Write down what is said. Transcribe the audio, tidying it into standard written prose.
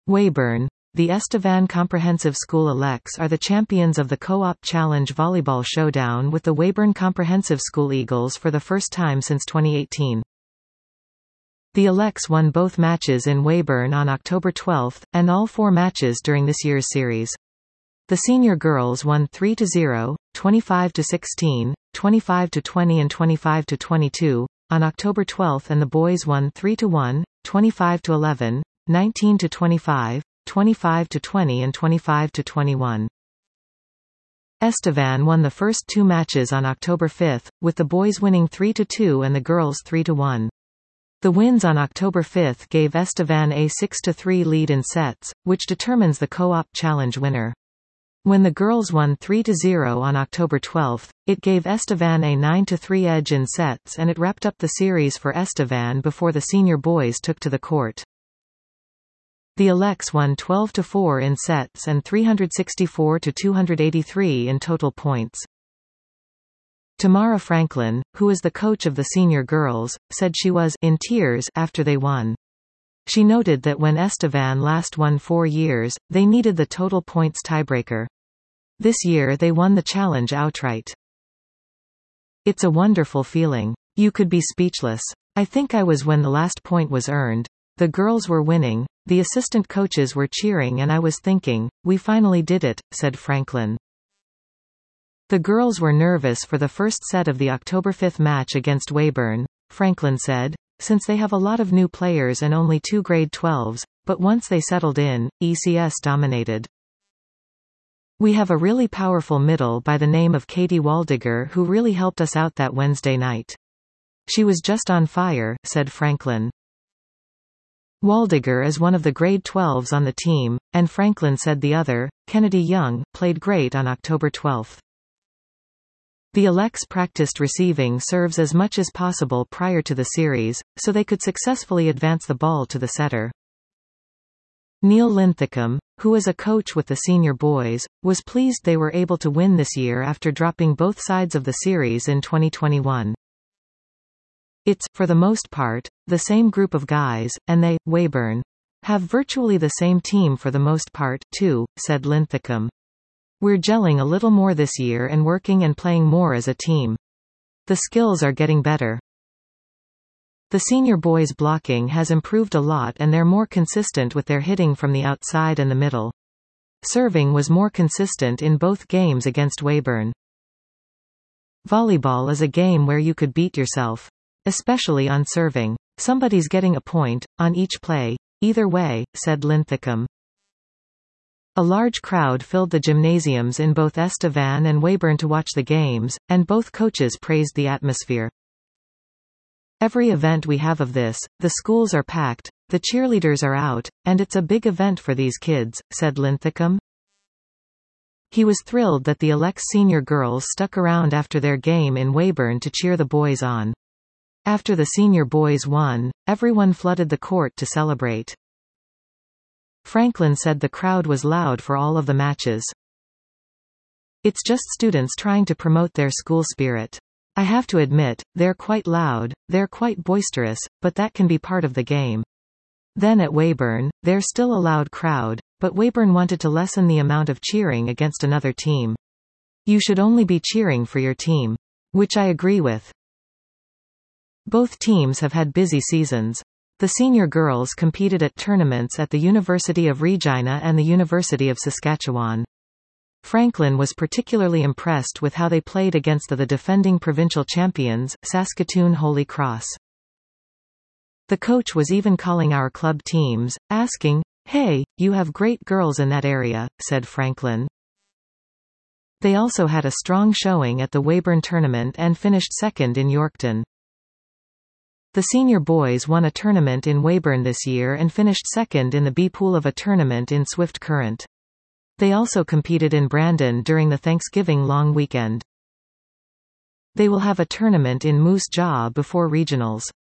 Weyburn. The Estevan Comprehensive School Elects are the champions of the Co-op Challenge Volleyball Showdown with the Weyburn Comprehensive School Eagles for the first time since 2018. The Elects won both matches in Weyburn on October 12, and all 4 matches during this year's series. The senior girls won 3-0, 25-16, 25-20 and 25-22, on October 12 and the boys won 3-1, 25-11, 19-25, 25-20 and 25-21. Estevan won the first 2 matches on October 5, with the boys winning 3-2 and the girls 3-1. The wins on October 5 gave Estevan a 6-3 lead in sets, which determines the Co-op Challenge winner. When the girls won 3-0 on October 12, it gave Estevan a 9-3 edge in sets and it wrapped up the series for Estevan before the senior boys took to the court. The Elects won 12-4 in sets and 364-283 in total points. Tamara Franklin, who is the coach of the senior girls, said she was in tears after they won. She noted that when Estevan last won 4 years, they needed the total points tiebreaker. This year they won the challenge outright. It's a wonderful feeling. You could be speechless. I think I was when the last point was earned. The girls were winning, the assistant coaches were cheering and I was thinking, we finally did it, said Franklin. The girls were nervous for the first set of the October 5 match against Weyburn, Franklin said, since they have a lot of new players and only 2 grade 12s, but once they settled in, ECS dominated. We have a really powerful middle by the name of Katie Waldiger who really helped us out that Wednesday night. She was just on fire, said Franklin. Waldiger is one of the grade 12s on the team, and Franklin said the other, Kennedy Young, played great on October 12. The Elects practiced receiving serves as much as possible prior to the series, so they could successfully advance the ball to the setter. Neil Linthicum, who is a coach with the senior boys, was pleased they were able to win this year after dropping both sides of the series in 2021. It's, for the most part, the same group of guys, and they, Weyburn, have virtually the same team for the most part, too, said Linthicum. We're gelling a little more this year and working and playing more as a team. The skills are getting better. The senior boys' blocking has improved a lot and they're more consistent with their hitting from the outside and the middle. Serving was more consistent in both games against Weyburn. Volleyball is a game where you could beat yourself. Especially on serving. Somebody's getting a point, on each play. Either way, said Linthicum. A large crowd filled the gymnasiums in both Estevan and Weyburn to watch the games, and both coaches praised the atmosphere. Every event we have of this, the schools are packed, the cheerleaders are out, and it's a big event for these kids, said Linthicum. He was thrilled that the Elects senior girls stuck around after their game in Weyburn to cheer the boys on. After the senior boys won, everyone flooded the court to celebrate. Franklin said the crowd was loud for all of the matches. It's just students trying to promote their school spirit. I have to admit, they're quite loud, they're quite boisterous, but that can be part of the game. Then at Weyburn, they're still a loud crowd, but Weyburn wanted to lessen the amount of cheering against another team. You should only be cheering for your team. Which I agree with. Both teams have had busy seasons. The senior girls competed at tournaments at the University of Regina and the University of Saskatchewan. Franklin was particularly impressed with how they played against the defending provincial champions, Saskatoon Holy Cross. The coach was even calling our club teams, asking, "Hey, you have great girls in that area," said Franklin. They also had a strong showing at the Weyburn tournament and finished second in Yorkton. The senior boys won a tournament in Weyburn this year and finished second in the B pool of a tournament in Swift Current. They also competed in Brandon during the Thanksgiving long weekend. They will have a tournament in Moose Jaw before regionals.